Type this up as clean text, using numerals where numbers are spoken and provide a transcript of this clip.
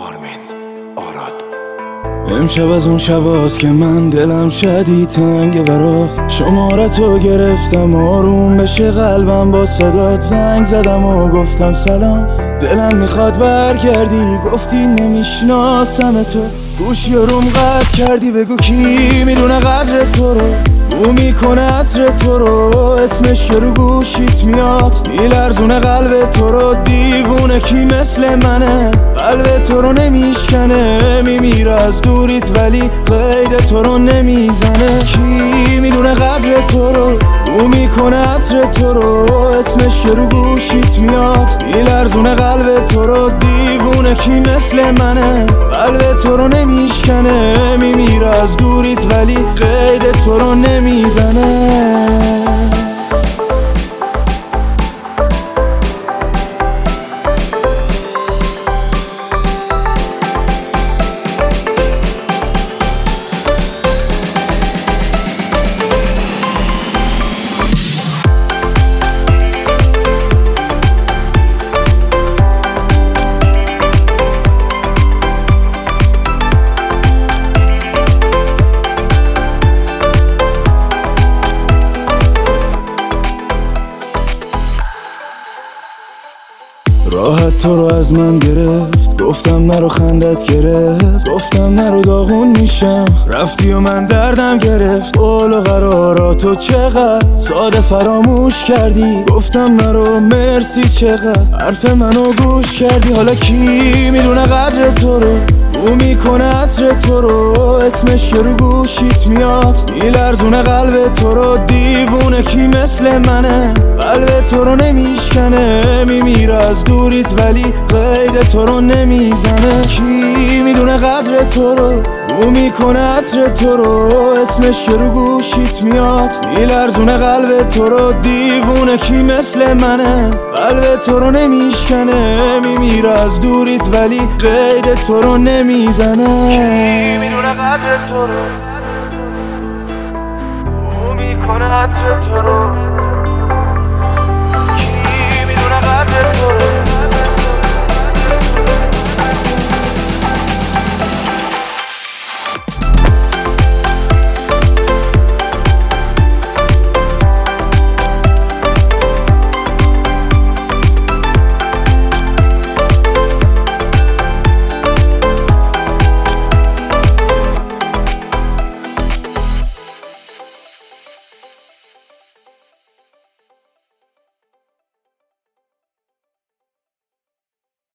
امشب از اون شباست که من دلم شدید تنگه برات. شمارتو گرفتم آروم بشه قلبم، با صدات زنگ زدم و گفتم سلام. دلم میخواد برگردی، گفتی نمیشناسم تو. گوشی روم قطع کردی، بگو کی میدونه قدر تو رو. او میکنه عطر تو رو، اسمش که رو گوشیت میاد میلرزونه قلب تو رو. دیوونه کی مثل منه، قلب تو رو نمیشکنه. میمیره از دوریت ولی قید تو رو نمیزنه. کی میدونه قدر تو رو، او میکنه عطر تو رو، اسمش که رو گوشیت میاد میلرزونه قلب تو رو. دیوونه کی مثل منه، قلب تو رو نمیشکنه. میمیره از دوریت ولی قید تو رو نمیزنه. راحت تو رو از من گرفت، گفتم نرو خندت گرفت، گفتم نرو داغون میشم، رفتی و من دردم گرفت. قول و قراراتو چقدر ساده فراموش کردی، گفتم نرو مرسی چقدر حرف منو گوش کردی. حالا کی میدونه قدر تو رو، او میکنه عطر تو رو، اسمش که رو گوشیت میاد میلرزونه قلب تو رو. دیوونه کی مثل منه، قلب تو رو نمیشکنه. میمیره از دوریت ولی قید تو رو نمیزنه. کی میدونه قدر تو رو، او میکنه عطر تو رو، اسمش که رو گوشیت میاد میلرزونه قلب تو رو. دیوونه کی مثل منه، قلب تو رو نمیشکنه. میمیره از دوریت ولی قید تو رو نمیزنه. کی میدونه قدر تو رو، او میکنه عطر تو رو،